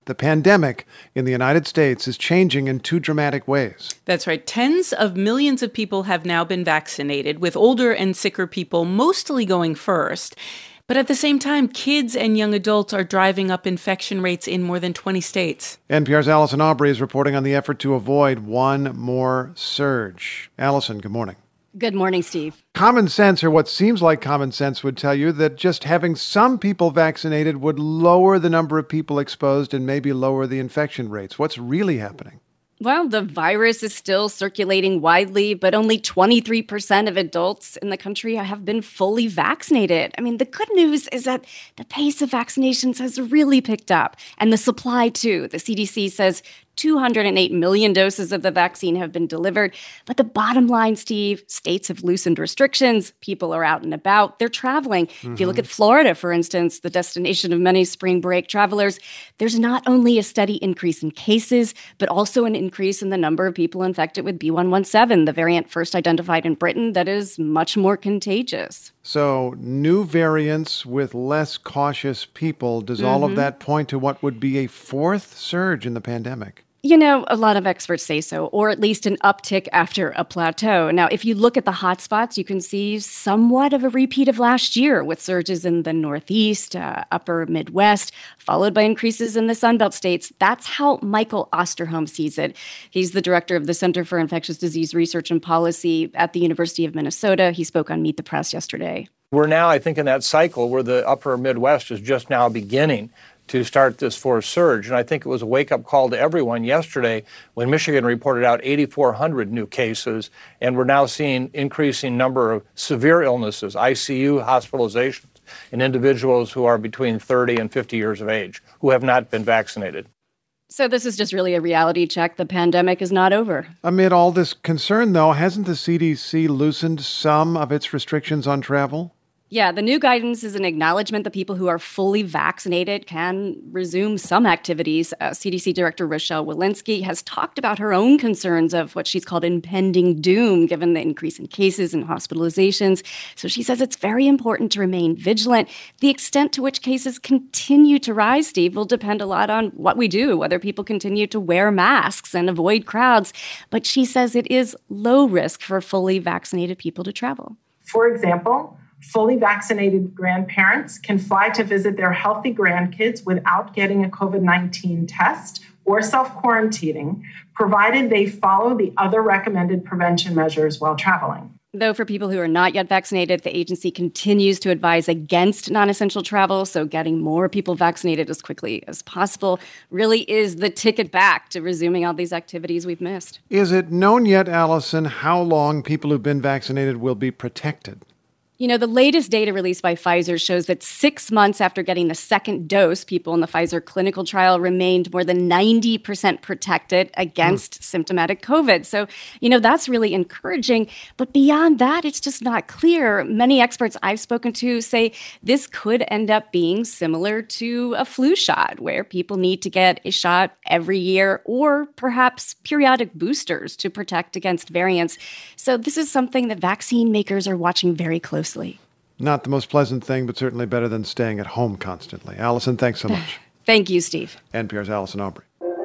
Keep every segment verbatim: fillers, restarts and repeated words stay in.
The pandemic in the United States is changing in two dramatic ways. That's right. Tens of millions of people have now been vaccinated, with older and sicker people mostly going first. But at the same time, kids and young adults are driving up infection rates in more than twenty states. N P R's Allison Aubrey is reporting on the effort to avoid one more surge. Allison, good morning. Good morning, Steve. Common sense, or what seems like common sense, would tell you that just having some people vaccinated would lower the number of people exposed and maybe lower the infection rates. What's really happening? Well, the virus is still circulating widely, but only twenty-three percent of adults in the country have been fully vaccinated. I mean, the good news is that the pace of vaccinations has really picked up, and the supply, too. The C D C says two hundred eight million doses of the vaccine have been delivered. But the bottom line, Steve, states have loosened restrictions. People are out and about. They're traveling. Mm-hmm. If you look at Florida, for instance, the destination of many spring break travelers, there's not only a steady increase in cases, but also an increase in the number of people infected with B one one seven, the variant first identified in Britain that is much more contagious. So new variants with less cautious people. Does mm-hmm. all of that point to what would be a fourth surge in the pandemic? You know, a lot of experts say so, or at least an uptick after a plateau. Now, if you look at the hotspots, you can see somewhat of a repeat of last year with surges in the Northeast, uh, upper Midwest, followed by increases in the Sunbelt states. That's how Michael Osterholm sees it. He's the director of the Center for Infectious Disease Research and Policy at the University of Minnesota. He spoke on Meet the Press yesterday. We're now, I think, in that cycle where the upper Midwest is just now beginning to start this fourth surge. And I think it was a wake-up call to everyone yesterday when Michigan reported out eight thousand four hundred new cases, and we're now seeing increasing number of severe illnesses, I C U hospitalizations, in individuals who are between thirty and fifty years of age who have not been vaccinated. So this is just really a reality check. The pandemic is not over. Amid all this concern, though, hasn't the C D C loosened some of its restrictions on travel? Yeah, the new guidance is an acknowledgement that people who are fully vaccinated can resume some activities. Uh, C D C Director Rochelle Walensky has talked about her own concerns of what she's called impending doom, given the increase in cases and hospitalizations. So she says it's very important to remain vigilant. The extent to which cases continue to rise, Steve, will depend a lot on what we do, whether people continue to wear masks and avoid crowds. But she says it is low risk for fully vaccinated people to travel. For example, fully vaccinated grandparents can fly to visit their healthy grandkids without getting a COVID nineteen test or self-quarantining, provided they follow the other recommended prevention measures while traveling. Though for people who are not yet vaccinated, the agency continues to advise against non-essential travel, so getting more people vaccinated as quickly as possible really is the ticket back to resuming all these activities we've missed. Is it known yet, Allison, how long people who've been vaccinated will be protected? You know, the latest data released by Pfizer shows that six months after getting the second dose, people in the Pfizer clinical trial remained more than ninety percent protected against mm. symptomatic COVID. So, you know, that's really encouraging. But beyond that, it's just not clear. Many experts I've spoken to say this could end up being similar to a flu shot, where people need to get a shot every year or perhaps periodic boosters to protect against variants. So this is something that vaccine makers are watching very closely. Not the most pleasant thing, but certainly better than staying at home constantly. Allison, thanks so much. Thank you, Steve. N P R's Allison Aubrey.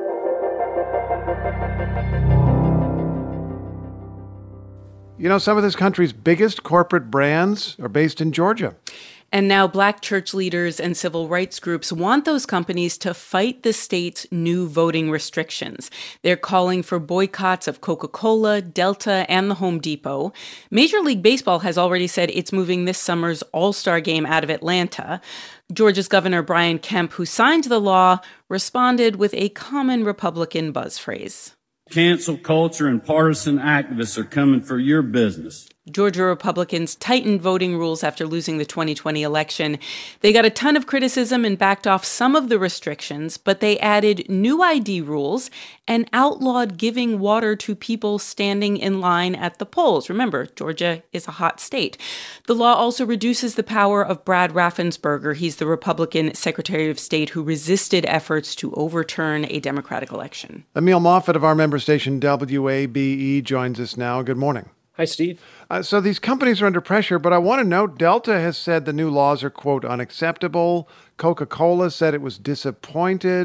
You know, some of this country's biggest corporate brands are based in Georgia. And now Black church leaders and civil rights groups want those companies to fight the state's new voting restrictions. They're calling for boycotts of Coca-Cola, Delta, and the Home Depot. Major League Baseball has already said it's moving this summer's All-Star game out of Atlanta. Georgia's Governor Brian Kemp, who signed the law, responded with a common Republican buzz phrase. Cancel culture and partisan activists are coming for your business. Georgia Republicans tightened voting rules after losing the twenty twenty election. They got a ton of criticism and backed off some of the restrictions, but they added new I D rules and outlawed giving water to people standing in line at the polls. Remember, Georgia is a hot state. The law also reduces the power of Brad Raffensperger. He's the Republican Secretary of State who resisted efforts to overturn a Democratic election. Emil Moffat of our member station W A B E joins us now. Good morning. Hi, Steve. Uh, so these companies are under pressure, but I want to note Delta has said the new laws are, quote, unacceptable. Coca-Cola said it was disappointed.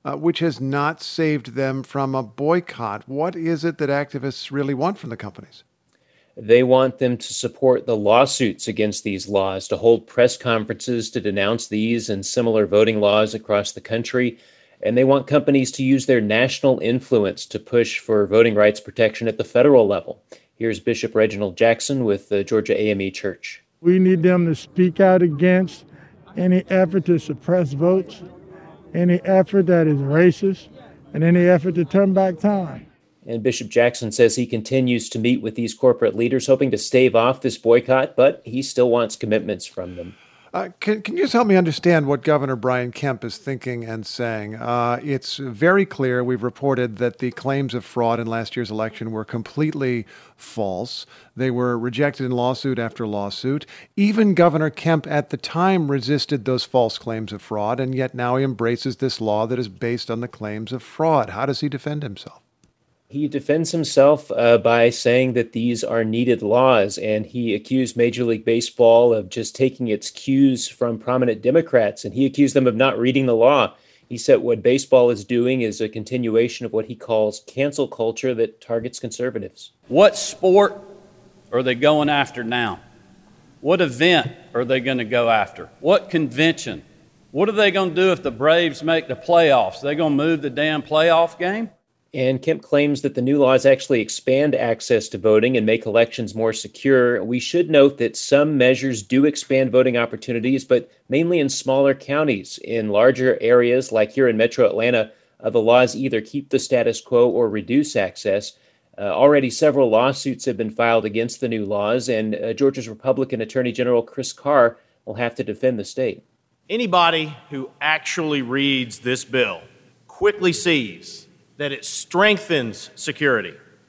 uh, which has not saved them from a boycott. What is it that activists really want from the companies? They want them to support the lawsuits against these laws, to hold press conferences to denounce these and similar voting laws across the country. And they want companies to use their national influence to push for voting rights protection at the federal level. Here's Bishop Reginald Jackson with the Georgia A M E Church. We need them to speak out against any effort to suppress votes, any effort that is racist, and any effort to turn back time. And Bishop Jackson says he continues to meet with these corporate leaders, hoping to stave off this boycott, but he still wants commitments from them. Uh, can, can you just help me understand what Governor Brian Kemp is thinking and saying? Uh, it's very clear. We've reported that the claims of fraud in last year's election were completely false. They were rejected in lawsuit after lawsuit. Even Governor Kemp at the time resisted those false claims of fraud, and yet now he embraces this law that is based on the claims of fraud. How does he defend himself? He defends himself uh, by saying that these are needed laws, and he accused Major League Baseball of just taking its cues from prominent Democrats, and he accused them of not reading the law. He said what baseball is doing is a continuation of what he calls cancel culture that targets conservatives. What sport are they going after now? What event are they going to go after? What convention? What are they going to do if the Braves make the playoffs? They going to move the damn playoff game? And Kemp claims that the new laws actually expand access to voting and make elections more secure. We should note that some measures do expand voting opportunities, but mainly in smaller counties. In larger areas, like here in Metro Atlanta, uh, the laws either keep the status quo or reduce access. Uh, already several lawsuits have been filed against the new laws, and uh, Georgia's Republican Attorney General Chris Carr will have to defend the state. Anybody who actually reads this bill quickly sees that it strengthens security,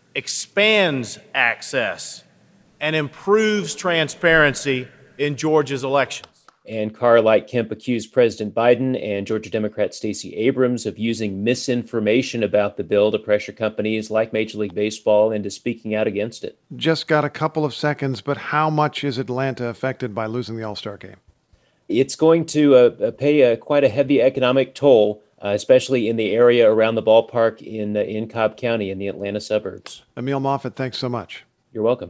expands access, and improves transparency in Georgia's elections. And Carr, like Kemp, accused President Biden and Georgia Democrat Stacey Abrams of using misinformation about the bill to pressure companies like Major League Baseball into speaking out against it. Just got a couple of seconds, but how much is Atlanta affected by losing the All-Star game? It's going to uh, pay a, quite a heavy economic toll, Uh, especially in the area around the ballpark in uh, in Cobb County in the Atlanta suburbs. Emil Moffitt, thanks so much. You're welcome.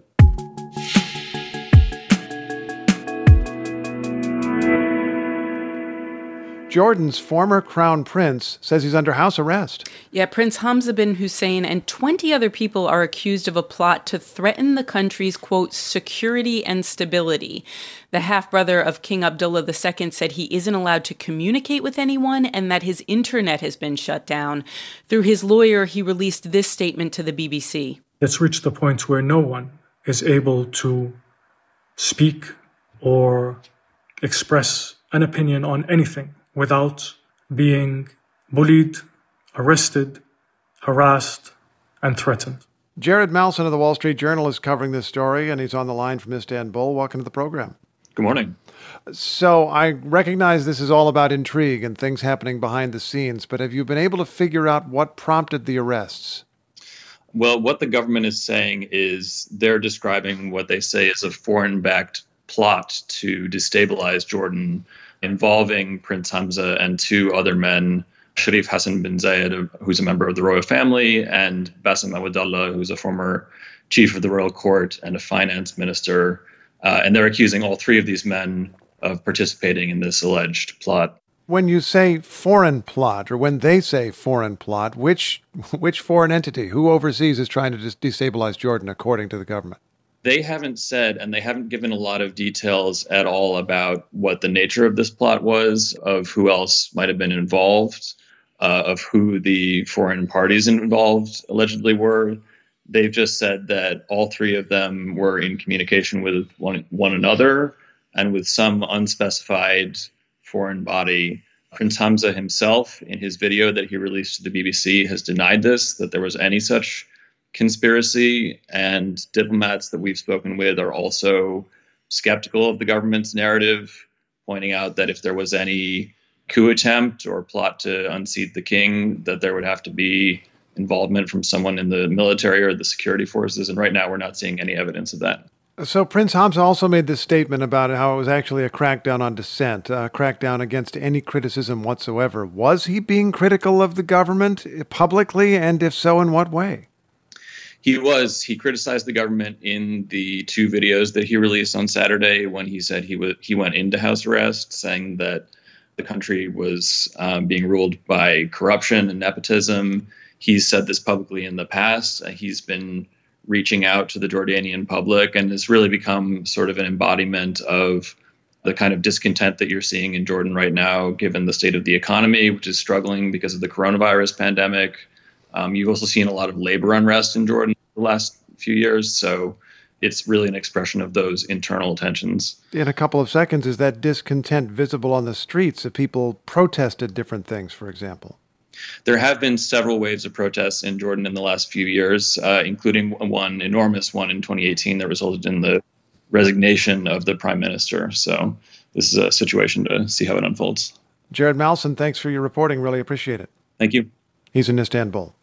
Jordan's former crown prince says he's under house arrest. Yeah, Prince Hamza bin Hussein and twenty other people are accused of a plot to threaten the country's, quote, security and stability. The half-brother of King Abdullah the Second said he isn't allowed to communicate with anyone and that his internet has been shut down. Through his lawyer, he released this statement to the B B C. It's reached the point where no one is able to speak or express an opinion on anything without being bullied, arrested, harassed, and threatened. Jared Malson of the Wall Street Journal is covering this story, and he's on the line from Istanbul. Welcome to the program. Good morning. So I recognize this is all about intrigue and things happening behind the scenes, but have you been able to figure out what prompted the arrests? Well, what the government is saying is they're describing what they say is a foreign-backed plot to destabilize Jordan, involving Prince Hamza and two other men, Sharif Hassan bin Zayed, who's a member of the royal family, and Bassem Awadallah, who's a former chief of the royal court and a finance minister. Uh, and they're accusing all three of these men of participating in this alleged plot. When you say foreign plot, or when they say foreign plot, which which foreign entity, who overseas is trying to dis- destabilize Jordan, according to the government? They haven't said, and they haven't given a lot of details at all about what the nature of this plot was, of who else might have been involved, uh, of who the foreign parties involved allegedly were. They've just said that all three of them were in communication with one, one another and with some unspecified foreign body. Prince Hamza himself, in his video that he released to the B B C, has denied this, that there was any such conspiracy, and diplomats that we've spoken with are also skeptical of the government's narrative, pointing out that if there was any coup attempt or plot to unseat the king, that there would have to be involvement from someone in the military or the security forces. And right now, we're not seeing any evidence of that. So Prince Hamza also made this statement about how it was actually a crackdown on dissent, a crackdown against any criticism whatsoever. Was he being critical of the government publicly, and if so, in what way? He was. He criticized the government in the two videos that he released on Saturday when he said he w- he went into house arrest, saying that the country was um, being ruled by corruption and nepotism. He's said this publicly in the past. Uh, he's been reaching out to the Jordanian public and has really become sort of an embodiment of the kind of discontent that you're seeing in Jordan right now, given the state of the economy, which is struggling because of the coronavirus pandemic. Um, you've also seen a lot of labor unrest in Jordan the last few years. So it's really an expression of those internal tensions. In a couple of seconds, is that discontent visible on the streets if people protested different things, for example? There have been several waves of protests in Jordan in the last few years, uh, including one enormous one in twenty eighteen that resulted in the resignation of the prime minister. So this is a situation to see how it unfolds. Jared Malson, thanks for your reporting. Really appreciate it. Thank you. He's in Istanbul.